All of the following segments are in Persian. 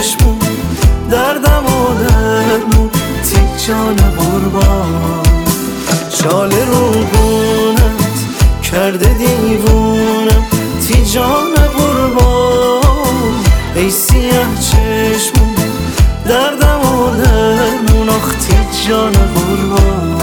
چشمون، دردم و درمون، تی جان قربان. شال روبونت کرده دیوونم، تی جان قربان. ای سیاه چشمون، دردم و درمون، آخ تی جان قربان.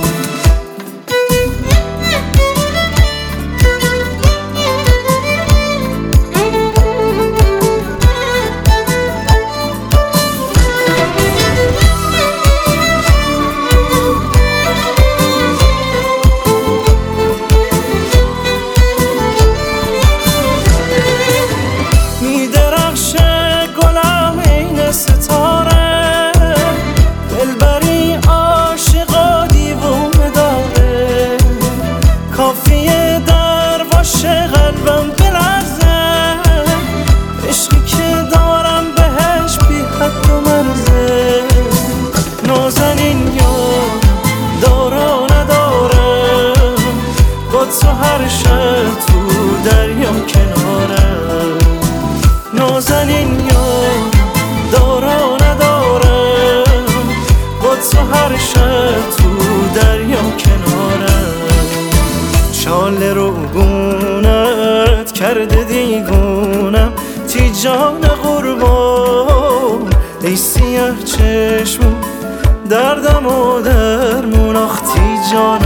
ستاره دلبری عاشقا دیوونه داره، کافیه در واشه قلبم بلرزه، عشقی که دارم بهش بی حد و مرزه. نازنین یارم دارا ندارم، با تو هر شب تو دریام کنارم. نازنین یارم دارا ندارم، با تو هر شب تو دریا کنارم. شال روبونت کرده دیوونم، تی جان قربان. ای سیاه چشمون، دردم و درمون، آخ تی جان